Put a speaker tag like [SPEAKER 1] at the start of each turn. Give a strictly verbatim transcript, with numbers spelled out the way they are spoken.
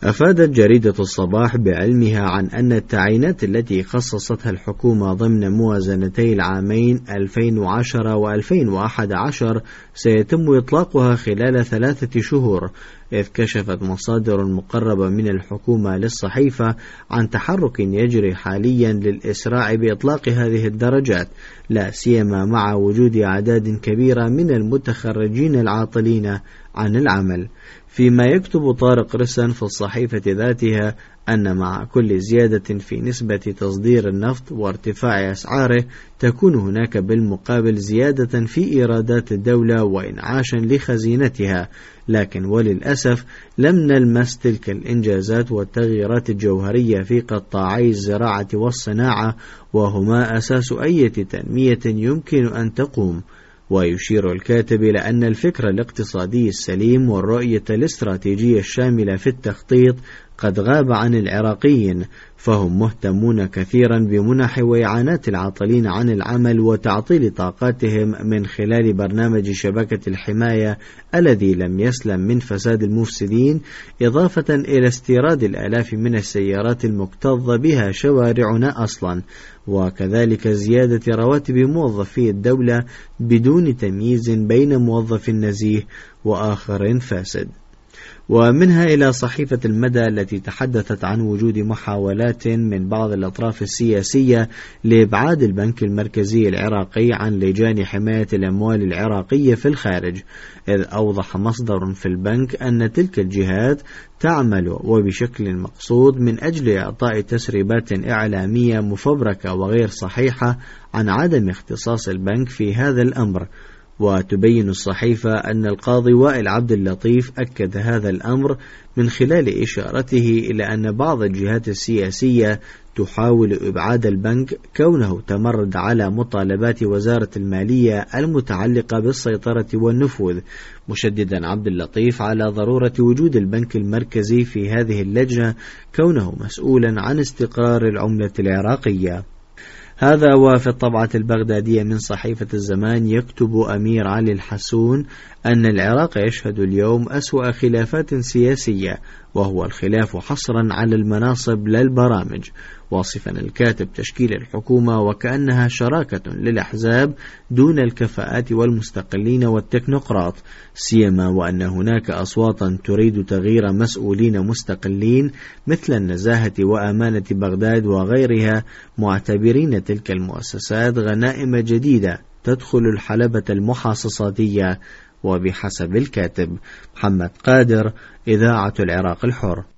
[SPEAKER 1] أفادت جريدة الصباح بعلمها عن أن التعيينات التي خصصتها الحكومة ضمن موازنتي العامين ألفين وعشرة وألفين وأحد عشر سيتم إطلاقها خلال ثلاثة شهور، إذ كشفت مصادر مقربة من الحكومة للصحيفة عن تحرك يجري حاليا للإسراع بإطلاق هذه الدرجات، لا سيما مع وجود أعداد كبيرة من المتخرجين العاطلين عن العمل. فيما يكتب طارق رسن في الصحيفة ذاتها أن مع كل زيادة في نسبة تصدير النفط وارتفاع أسعاره تكون هناك بالمقابل زيادة في إيرادات الدولة وإنعاشا لخزينتها، لكن وللأسف لم نلمس تلك الإنجازات والتغييرات الجوهرية في قطاعي الزراعة والصناعة، وهما أساس أي تنمية يمكن أن تقوم. ويشير الكاتب إلى أن الفكر الاقتصادي السليم والرؤية الاستراتيجية الشاملة في التخطيط قد غاب عن العراقيين، فهم مهتمون كثيرا بمنح وإعانات العاطلين عن العمل وتعطيل طاقاتهم من خلال برنامج شبكة الحماية الذي لم يسلم من فساد المفسدين، إضافة إلى استيراد الآلاف من السيارات المكتظة بها شوارعنا أصلا، وكذلك زيادة رواتب موظفي الدولة بدون تمييز بين موظف نزيه وآخر فاسد. ومنها إلى صحيفة المدى التي تحدثت عن وجود محاولات من بعض الأطراف السياسية لإبعاد البنك المركزي العراقي عن لجان حماية الأموال العراقية في الخارج، إذ أوضح مصدر في البنك أن تلك الجهات تعمل وبشكل مقصود من أجل إعطاء تسريبات إعلامية مفبركة وغير صحيحة عن عدم اختصاص البنك في هذا الأمر. وتبين الصحيفة أن القاضي وائل عبد اللطيف أكد هذا الأمر من خلال إشارته إلى أن بعض الجهات السياسية تحاول إبعاد البنك كونه تمرد على مطالبات وزارة المالية المتعلقة بالسيطرة والنفوذ، مشددا عبد اللطيف على ضرورة وجود البنك المركزي في هذه اللجنة كونه مسؤولا عن استقرار العملة العراقية. هذا وفي الطبعة البغدادية من صحيفة الزمان يكتب أمير علي الحسون أن العراق يشهد اليوم أسوأ خلافات سياسية، وهو الخلاف حصرا على المناصب لا البرامج، واصفا الكاتب تشكيل الحكومة وكأنها شراكة للأحزاب دون الكفاءات والمستقلين والتكنوقراط، سيما وأن هناك أصواتا تريد تغيير مسؤولين مستقلين مثل النزاهة وأمانة بغداد وغيرها، معتبرين تلك المؤسسات غنائم جديدة تدخل الحلبة المحاصصاتية. وبحسب الكاتب محمد قادر، إذاعة العراق الحر.